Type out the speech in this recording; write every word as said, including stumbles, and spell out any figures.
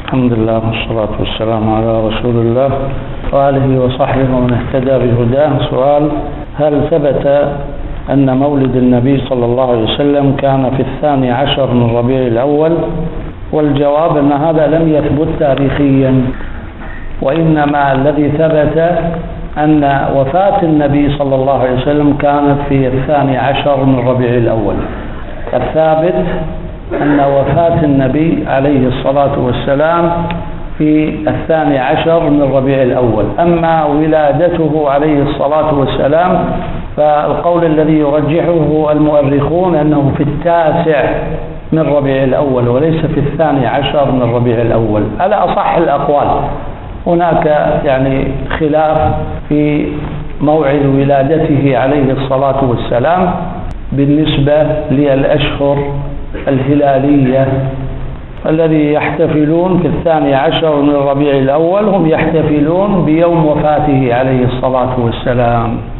الحمد لله والصلاة والسلام على رسول الله وآله وصحبه ومن اهتدى بهداه. سؤال: هل ثبت أن مولد النبي صلى الله عليه وسلم كان في الثاني عشر من ربيع الأول؟ والجواب أن هذا لم يثبت تاريخيا، وإنما الذي ثبت أن وفاة النبي صلى الله عليه وسلم كانت في الثاني عشر من ربيع الأول. الثابت أن وفاة النبي عليه الصلاة والسلام في الثاني عشر من ربيع الأول. أما ولادته عليه الصلاة والسلام فالقول الذي يرجحه المؤرخون أنه في التاسع من ربيع الأول وليس في الثاني عشر من ربيع الأول على أصح الأقوال. هناك يعني خلاف في موعد ولادته عليه الصلاة والسلام بالنسبة للأشهر الهلالية. الذي يحتفلون في الثاني عشر من ربيع الأول هم يحتفلون بيوم وفاته عليه الصلاة والسلام.